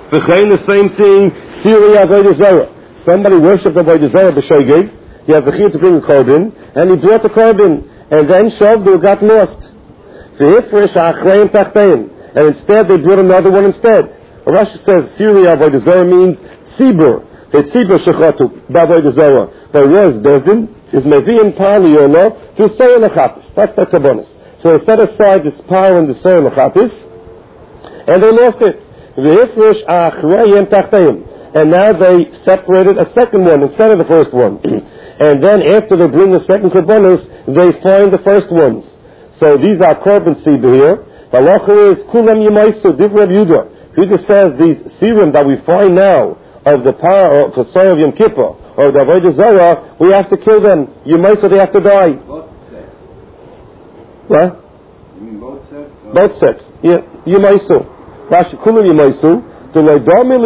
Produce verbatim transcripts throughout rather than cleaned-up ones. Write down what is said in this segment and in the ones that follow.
V'chein, the same thing, Siri Avodah Zarah. Somebody worshipped Avodah Zarah b'Shogeg. He has the chiyuv to bring a korban, and he brought the korban, and then Shavdu got lost. V'hifresh ha'achreim tachteim. And instead they brought another one instead. Rashi says Siri Avodah Zarah means tzibur. The tzibur shechatu b'Avodah Zarah. But where's Bezdin? Is Mevi'im Pali Yolo to say Lechatis. That's the kabbonis. So they set aside this power in the Seiya Lechatis, and they lost it. V'hifresh ha'achreim tachteim. And now they separated a second one instead of the first one. And then after they bring the second korbanos, they find the first ones. So these are korban siba here. The halacha is kulam yemaisu divrei Yehuda. Yehuda says these sirim that we find now of the power of the Seiya of Yom Kippur or the Avodah Zarah, we have to kill them. Yemaisu, they have to die. Both sets. What? You mean both sets? Or? Both sets. Yeah, yemaisu. Rashi kulam yemaisu. Even though in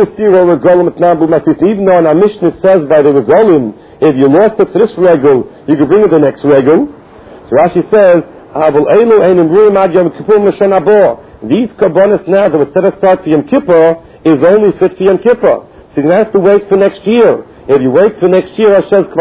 our Mishnah it says by the regalim, if you lost it to this regal, you can bring it the next regal. So Rashi says, these karbonis now that were set aside for Yom Kippur is only fit for Yom Kippur. So you have to wait for next year. If you wait for next year, it says, it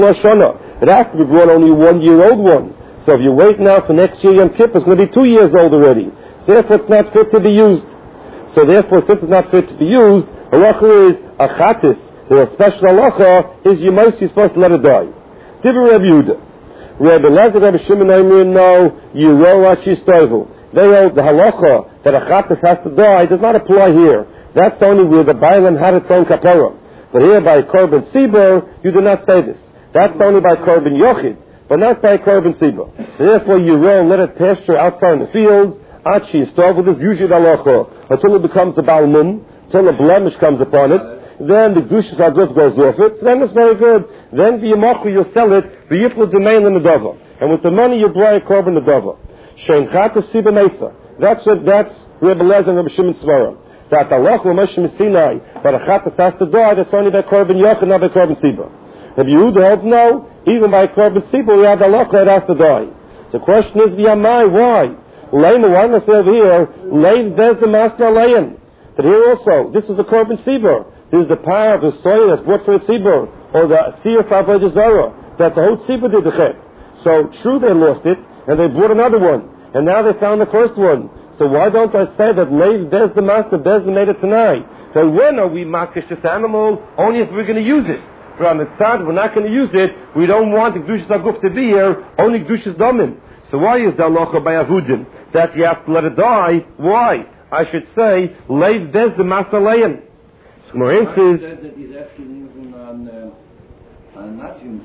has to be brought only one year old one. So if you wait now for next year Yom Kippur, it's going to be two years old already. So therefore it's not fit to be used. So therefore, since it's not fit to be used, halacha is a chatis. The special halacha is you must be supposed to let it die. Divir Reb Yehuda. Reb Elazar, Reb Shimon Aimer, no, Yiro Rashi Stoivel. They hold the halacha that a chatis has to die does not apply here. That's only where the Bailam had its own kapara. But here by Korban Sibur, you do not say this. That's only by Korban Yochid, but not by Korban Sibur. So therefore, Yiro let it pasture outside in the fields. Achi is with this usually halacha until it becomes a balmum, until a blemish comes upon it. Then the Kedushas Haguf goes off it. So then it's very good. Then the Yamachu you'll sell it. The Yiplu Domain in the Dova, and with the money you buy a korban the Dova. Shein Chatas Siba Mesa. That's it. That's Rebbe Lezer and Rebbe Shimon Svara. That halacha Moshe Sinai, but a Chatas has to die. That's only by korban Yochid, not by korban Siba. If Yehuda holds no, even by korban Siba we have the halacha it has to die. The question is V'yamai, why? Leim, why must over here? Leim there's the master Leim. But here also, this is a korban Sibur. This is the power of the soil that's brought for the Sibur, or the Seer of Avodah Zarah, that the whole Sibur did the chet. So true they lost it, and they brought another one, and now they found the first one. So why don't I say that Leim there's the master, there's the made it tonight? So when are we makish this animal? Only if we're going to use it. But on the side, we're not going to use it. We don't want the Kedushas Haguf to be here. Only Kedushas Damim. So why is the halacha by Avudim that you have to let it die? Why? I should say, Leiv Des the Master Leim. So more instance, said that he's actually using on uh, on Nachium,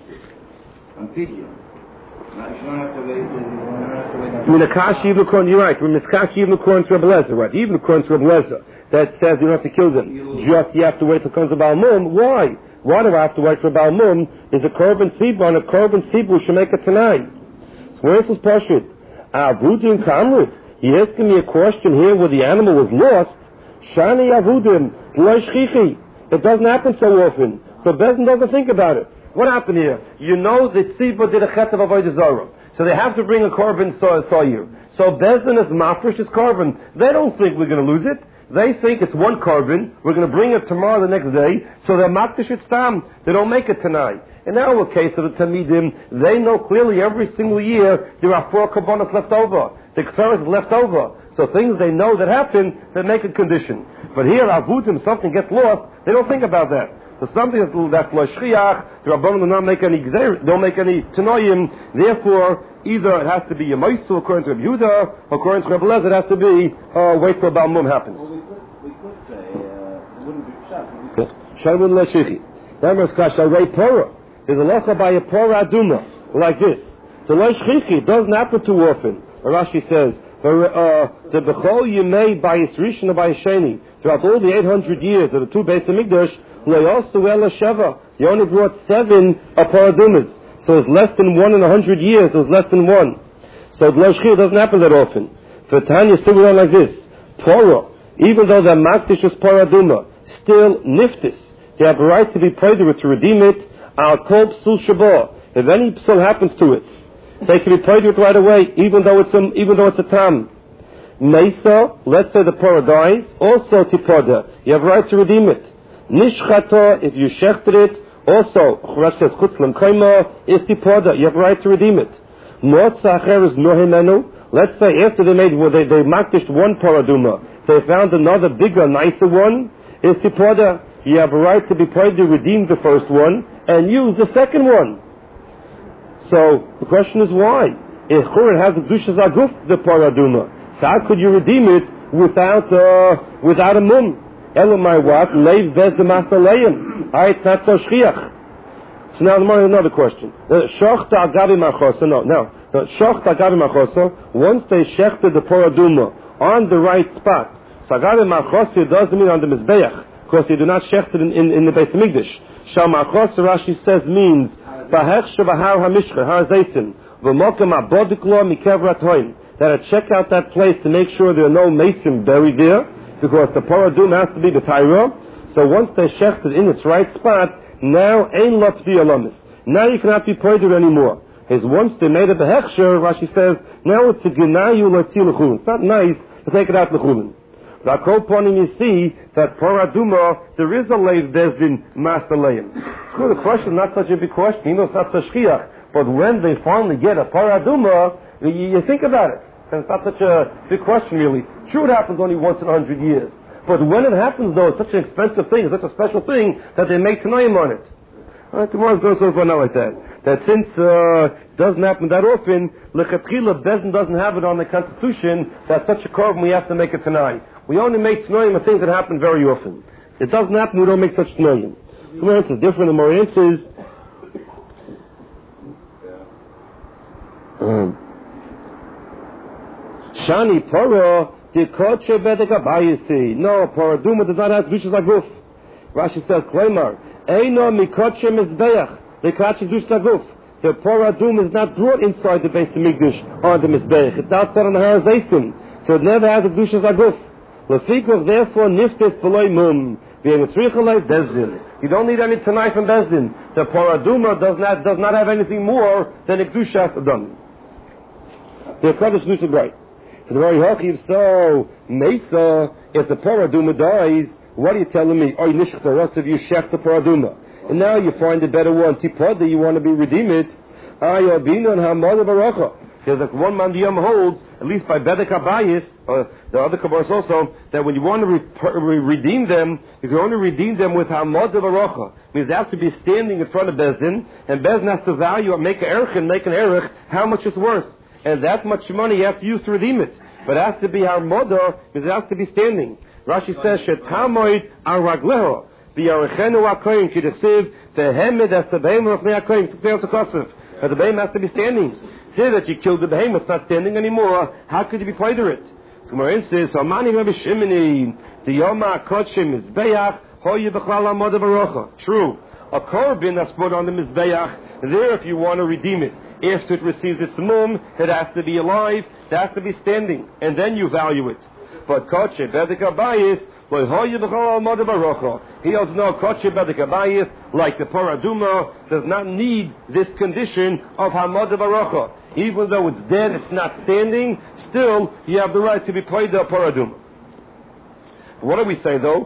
on Pidyon. Now you don't have to wait. You don't have to wait. I mean, Akash even according, you're right. When Miskash even according to Rebbe Lezer, right? Even according to Rebbe Lezer, that says you don't have to kill them. Just you have to wait till it comes to Baal Mum. Why? Why do I have to wait for Baal Mum? Is a korban Sibur, and a korban Sibur should make it tonight. Where is this Pashut? Avudim Kamrit. He asking me a question here where the animal was lost. Shani Avudim, Shchichi. It doesn't happen so often. So Bezdin doesn't think about it. What happened here? You know that Sibur did a chet of Avodah Zarah. So they have to bring a korban Sawyer. So Bezdin is mafresh is korban. They don't think we're going to lose it. They think it's one korban. We're going to bring it tomorrow, the next day. So they're mafresh it's tam. They don't make it tonight. In our case of the Talmidim, they know clearly every single year there are four korbanos left over. The Ketzer is left over. So things they know that happen, they make a condition. But here, Avudim, something gets lost, they don't think about that. So something that's lo shchiach, the Rabbanim do not make any gzeir, don't make any tanoim. Therefore, either it has to be Yemaisu according to Reb Yehuda, or according to Reb Lezer, it has to be uh, wait till Baal Mum happens. Well, we could, we could say uh, it wouldn't be pshat. Shalom l'shichi. That kasha rei pora. There's a locha by a pora aduma like this. So lo shchichi doesn't happen too often. Rashi says the bechol yemei by its rishon or by its sheni throughout all the eight hundred years of the two Beis Hamikdash. They only brought seven aparadumas. So it's less than one in a hundred years. It was less than one. So Dloshchir doesn't happen that often. For Tanya, still we like this. Torah, even though the Makdish is paraduma, still niftis. They have a right to be prayed with to redeem it. Al kol psul shabah. If any psul happens to it, they can be prayed with right away, even though it's a, even though it's a tam. Mesa, let's say the Parah dies, also Tipoda. You have a right to redeem it. Nishchata, if you shechted it, also, Churash says, Chutzlam Kaima, is Tipoda. You have a right to redeem it. Motza Acher is Nohemenu. Let's say after they made, well, they, they makdished one Paraduma, they found another bigger, nicer one, is Tipoda. You have a right to be paid to redeem the first one and use the second one. So, the question is why? If Churin has the Dushas Aguf, the Paraduma, so how could you redeem it without, uh, without a mum? Elamai what? Leiv bez the Masalayim. Alright, it's not so shchiach. So now another question. Shochta agavi machosa. No, no. Shochta agavi machosa. Once they shechted the Paraduma on the right spot, so agavi machosa doesn't mean on the Mizbeach, because you do not shecht it in, in, in the Beis Hamikdash. Shal machosa, Rashi says, means bahech shavahar hamishcha har zeisim v'mokem abodiklo mikevrat hoim. That I check out that place to make sure there are no mason buried there, because the Paradum has to be the Tyra. So once they shecht it in its right spot, now ain't lot to be alamis. Now you cannot be pointed anymore. As once they made it the hechsher, Rashi says, now it's a genayu l'tzi l'chulin. It's not nice to take it out l'chulin. But Akroponim, you see that Paraduma, there is a leiv bezdin master leim. The question is not such a big question. You know, it's not such shchiach. But when they finally get a Paraduma, you, you think about it. And it's not such a big question, really. Sure, it happens only once in a hundred years. But when it happens, though, it's such an expensive thing, it's such a special thing, that they make Tanaim on it. All right, tomorrow's going so far now like that. That since uh, it doesn't happen that often, L'chatchila, Bezdin doesn't have it on the Constitution, that such a korban we have to make it tonight. We only make Tanaim of things that happen very often. It doesn't happen, we don't make such Tanaim. Some answers different, and more answers. Um, Shani Paro, the Koche Bedeka Bayisi. No, Paraduma does not have Dushas Aguf. Rashi says, Klaimar, Eino Mikoche Mizbeach, the Koche Dushas Aguf. The Paradum is not brought inside the Beis Hamikdash on the Mizbeach. It's outside on the Har Zeisim. So it never has a Dushas Aguf. Lefikoch, therefore, Niftes Beloi Mum. You don't need any Tanai from Bezdin. The Paraduma does not, does not have anything more than a Kedushas Adam. The Kodesh Dushas Bright. So the very Hachiv, so Mesa, if the Paraduma dies, what are you telling me? Oh, you nishch the rest of you shech the Paraduma. And now you find a better one, Tipoda, you want to be redeemed. Ayabina and Hamada Baracha. There's like one man the Yom holds, at least by Bedek Abayis, or the other Kabbalas also, that when you want to re- re- redeem them, you can only redeem them with Hamada Baracha. Means they have to be standing in front of Bezdin, and Bezdin has to value, make an erech and make an erech, how much it's worth. And that much money you have to use to redeem it. But it has to be our mother, because it has to be standing. Rashi says, Shetamoid aragleho, bi'arechenu akoyim, kidesiv, tehemed asabehim rafnei akoyim, tzitzeos akosiv. But the behemoth has to be standing. Say that you killed the behemoth, it's not standing anymore. How could you be quite it? So Marin says, Amani Rabbi Shimoni, the Yoma Kochim Mizbeach, Hoye B'chlal HaModa Barocha. True. A korban that's put on the Mizbeach, there if you want to redeem it. After it receives its mum, it has to be alive, it has to be standing, and then you value it. But Koche Bedek Abayis, he doesn't know Koche Bedek Abayis, like the Paraduma, does not need this condition of Hamada Barocha. Even though it's dead, it's not standing, still you have the right to be paid the Paraduma. What do we say though?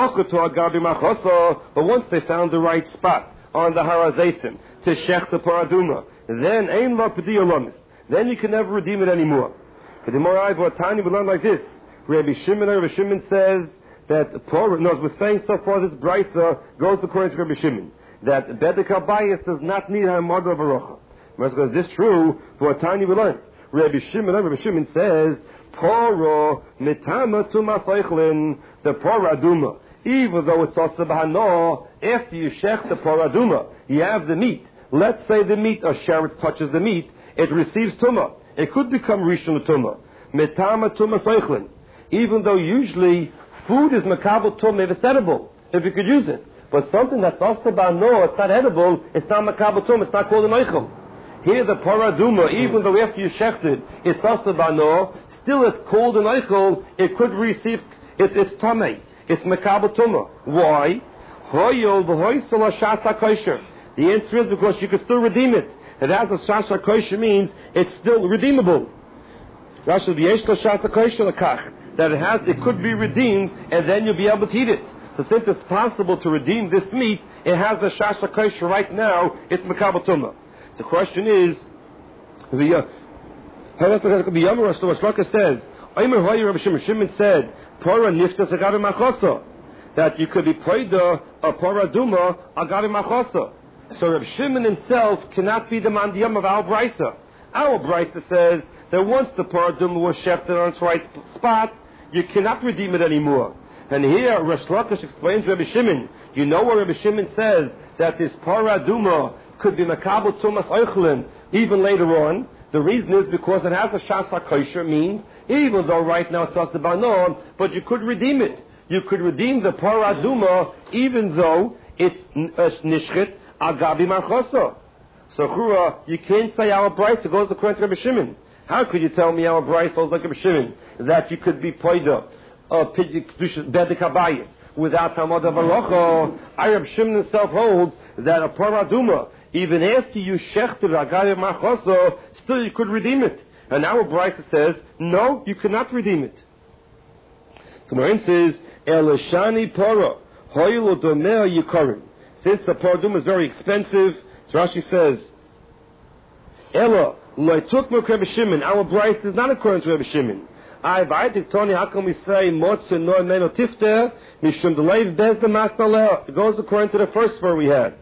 But once they found the right spot on the Har Hazeisim to shech the Paraduma, then ain lo pedi olamis. Then you can never redeem it anymore. But the more I have tiny, we learn like this. Rabbi Shimon, Rabbi Shimon says that Torah, no, we're saying so far this brisa goes according to Rabbi Shimon, that Bedek Abayis does not need Hamada Barocha. Is this true? For tiny we learn. Rabbi Shimon, Rabbi Shimon says, Poro mitama tumas oichlin, the Paraduma. Even though it's also bahano, after you shech the Paraduma, you have the meat. Let's say the meat, or sheretz touches the meat, it receives tumah. It could become rishon tumah. Metama tumah soichlin. Even though usually food is makabel tumah if it's edible, if you could use it. But something that's also bahano, it's not edible, it's not makabel tumah, it's not called an oichel. Here the Paraduma, even though after you shecht it, it's also bahano, still it's called an oichel, it could receive, it, it's tameh. It's makabel tumah. Why? Hoyol v'hoysel ha'shasa kosher. The answer is because you can still redeem it. It has a shasa kosher means it's still redeemable. Rashi v'yesh lo shas ha'kosher lekach, that it has, it could be redeemed, and then you'll be able to eat it. So since it's possible to redeem this meat, it has a shas ha'kosher right now, it's mekabel tumah. So the question is, the Rashloka says, Shimon said, Pora niftas agarim machosa, that you could be poida a pora duma agarim machosa. So Reb Shimon himself cannot be the mandiyam of our brisa. Our brisa says that once the pora duma was shefted on its right spot, you cannot redeem it anymore. And here Rashloka explains Reb Shimon. You know what Reb Shimon says, that this pora duma could be makabel tumas oichlin even later on. The reason is because it has a shas ha'kosher, means even though right now it's asabanon, but you could redeem it. You could redeem the pora duma even though it's nishchit agabi marchosa. So chura, you can't say our brisa goes according to Reb Shimon. How could you tell me our brisa goes like Reb Shimon that you could be poida of bedek habayis without tamad avarocha? Reb Shimon himself holds that a pora duma, even after you shechted agabi marchosa, still you could redeem it. And our brisa says, no, you cannot redeem it. So Marin says, Elishani pora, hoylo domea yikarim. Since the pora duma is very expensive, so Rashi says, Ella, loituk mo Reb Shimon, our brisa is not according to Reb Shimon. I vaydik Tony, how can we say, motze no meno tifter, mishum deleiv bez the masnaleh? It goes according to the first word we had.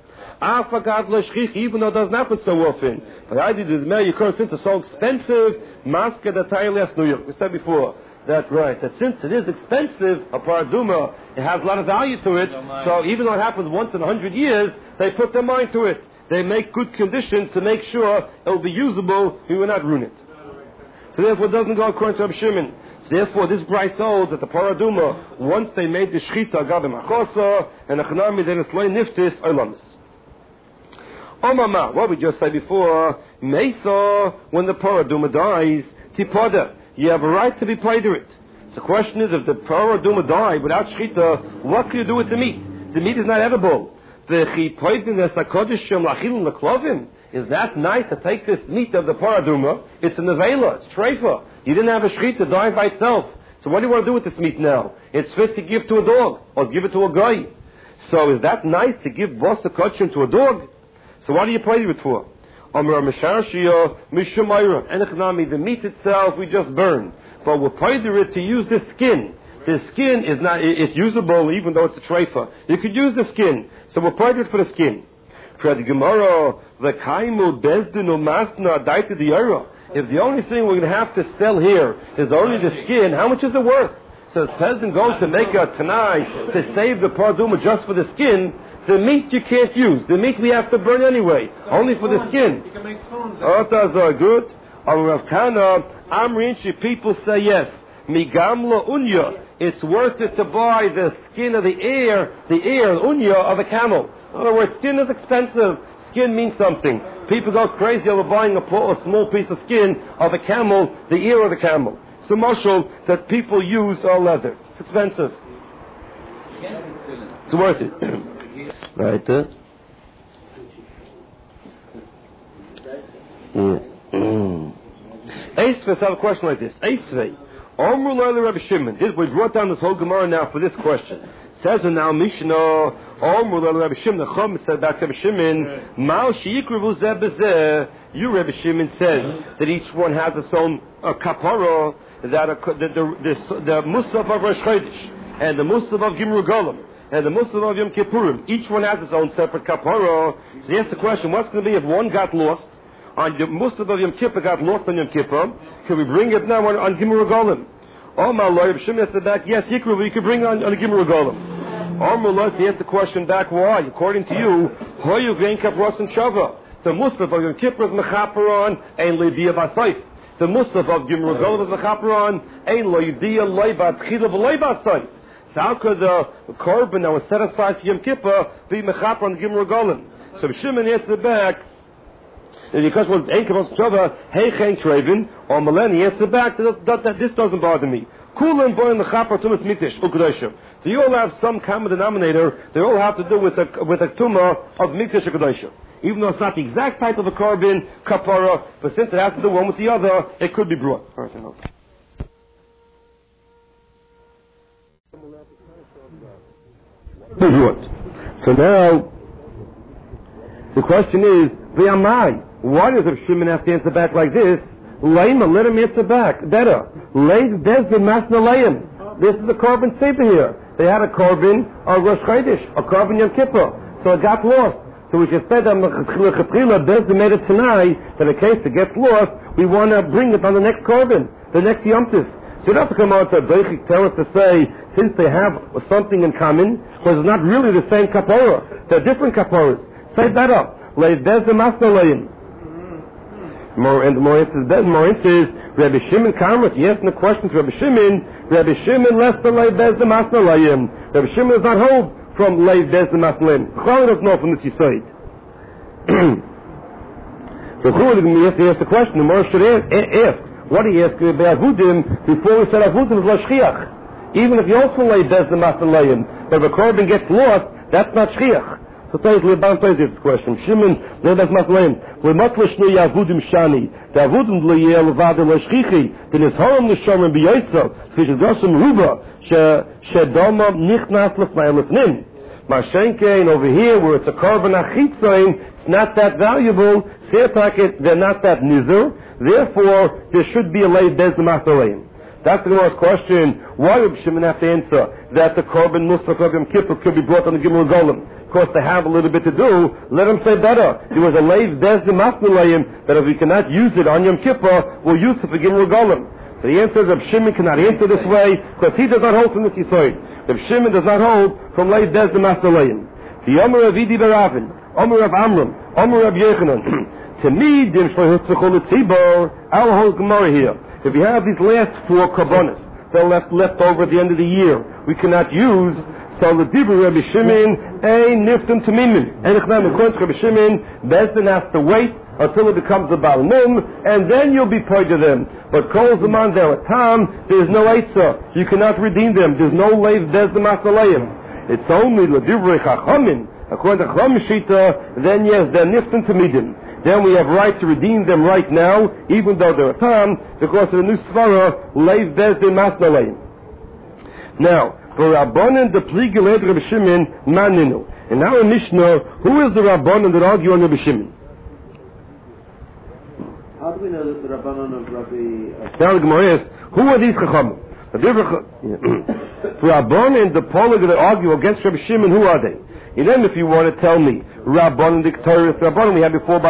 Even though it doesn't happen so often. But I did this mail, you can't, since it's so expensive, maska the Tailas New York. We said before, that right, that since it is expensive, a paraduma, it has a lot of value to it, so even though it happens once in a hundred years, they put their mind to it. They make good conditions to make sure it will be usable, we will not ruin it. So therefore it doesn't go according to Reb Shimon. So therefore this brayso holds that the paraduma, once they made the shchita agabe machosa, and achnami then it's loy niftis olamis. Omama, what we just said before, Mesa, when the paraduma dies, tipoda, you have a right to be paid to it. So the question is, if the paraduma died without shchita, what can you do with the meat? The meat is not edible. The chipoidin esakodishim lachilin leklovim. Is that nice to take this meat of the paraduma? It's a nevela, it's treifa. You didn't have a shchita dying by itself. So what do you want to do with this meat now? It's fit to give to a dog, or give it to a guy. So is that nice to give boss a kachim to a dog? So what do you pray it for? The meat itself we just burn, but we're praying it to use the skin. The skin is not, it's usable even though it's a treifa. You could use the skin, so we're praying it for the skin. If the only thing we're going to have to sell here is only the skin, how much is it worth? So the peasant goes to make a tanai to save the paraduma just for the skin. The meat you can't use. The meat we have to burn anyway. Only for the skin. You can make stones. Others are good. Or Rav Kana, Amrinchi, people say yes. Migamla unya. It's worth it to buy the skin of the ear, the ear, unya of a camel. In other words, skin is expensive. Skin means something. People go crazy over buying a, a small piece of skin of a camel, the ear of the camel. So mushal that people use are leather. It's expensive. It's worth it. Right. Uh? Yeah. Mm. Eisvei, have a question like this. Eisvei, Omru Leila Rabbi Shimon. This, we brought down this whole Gemara now for this question. It says in now Mishnah, Omru Leila Rabbi Shimon. The Chum said back to Rabbi Shimon, Mal Sheyikrivu Zeh B'Zeh. You, Rabbi Shimon, says that each one has its own uh, kapara, that uh, the the the, the Musaf of Rosh Chodesh and the Musaf of Gimru Golem and the Musaf of Yom Kippurim, each one has its own separate kapara. So you ask the question, what's going to be if one got lost on the Musaf of Yom Kippur, got lost on Yom Kippur? Can we bring it now on, on Gimru Golem? Oh my Lord, Rabbi Shimon said back, yes, Yikru, you can bring on on the Gimru Golem. Oh my Lord, he asked the question back, why? According to you, Hoyu Vein Kapros and Shava. The Musaf of Yom Kippur is Mechaperon and Leviya Basayf. The Musaf of Gimru Golem is Mechaperon and Leviya Leibat Chilav Leibat So how could the korban that was set aside for Yom Kippur be Mechaperon and Gimru Golem? So Shimon answered back, and because when Ein Kapros and Shava, Hey Chen Trevin, or Melani answered back, that, that, that this doesn't bother me. Kulan boy in the Chaper Tumas Mitish Ukadosha. They all have some common denominator. They all have to do with a with a tumah of Mikdash Ukadosha. even though it's not the exact type of a korban kapara, but since it has to do one with the other, it could be brought. All right, I hope. So now, the question is, V'amai, why does Rav Shimon have to answer back like this? Leima, let him answer back. Better. Leis Bezin Masna Leim. This is a korban sefer here. They had a korban, a Rosh Chodesh, a korban Yom Kippur. So it got lost. So we just said that Bezin made it tonight, that in case it gets lost, we want to bring it on the next korban, the next Yom Tif. So you don't have to come out to a Beichik tell us to say, since they have something in common, because it's not really the same kapora. They're different kaporas. Say that up. Leis Bezin Masna Leim. More and more answers better. More answers. Rabbi Shimon Kamrat. You asked the question to Rabbi Shimon. Rabbi Shimon less than Lei Bez the Masnalayim. Rabbi Shimon does not hold from Lei Bez the Masnalayim. Chol doesn't know from this Yisoid. So Chol we have to ask the question. The more should ask. What do you ask about Avudim before we said Avudim is Lashchiach? Even if you also Lei Bez the Masnalayim, but if a korban gets lost, that's not Shchiach. So tell us, Leban plays this question. Shimon, no, that's not lame. We must lishnu yavudim shani. The avudim liyeh levada lashchichi. The nisharim l'shomrim b'yoytzo. Fish gosem ruba. She doma nichnas l'fnei l'fnim. Mashenkein over here, where it's a korban achitzain, it's not that valuable. Seirtaket, they're not that nizer. Therefore, there should be a lay bez l'machaleim. That's the most question. Why would Shimon have to answer that the korban musaf of Yom Kippur could be brought on the Gimel Golem? Of course, they have a little bit to do. Let them say better. There was a leiv bez the masnulayim that if we cannot use it on Yom Kippur, we'll use it for Gimel Golem. So the answer is that Shimon cannot answer this way because he does not hold from this Yisoid. If Shimon does not hold from leiv bez the masnulayim. The Omer of Idi Baravin, Omer of Amram, Omer of Yechanan. To me, dim shloihutzachol tzibor, I'll hold Gemara here. If you have these last four korbanos, they're left left over at the end of the year, we cannot use. So the Dibur Rabbi Shimon, ein niftim tamimin. And according to Rabbi Shimon, Bezdin has to wait until it becomes a Baal Mum, and then you'll be paid to them. But calls them on there at time, there's no Eitzah. You cannot redeem them. There's no Leiv Bezdin Masalayim. It's only the Dibur Chachamim. According to Chacham Shita, then yes, they're niftim tamidim. Then we have right to redeem them right now, even though they're a tam, because of the new svara, leiv bezdin masnalayim. Now, for Rabbanan, the pligiled Rabbi Shimon, maninu. And now in Mishnah, who is the Rabbanan that argue on Rabbi Shimon? How do we know that the Rabbanan of Rabbi... Now the Gemara is, who are these Chachamim? For Rabbanan, the polig that argue against Rabbi Shimon, who are they? And then if you want to tell me, Rabbanan, the Torah, Rabbanan we had before by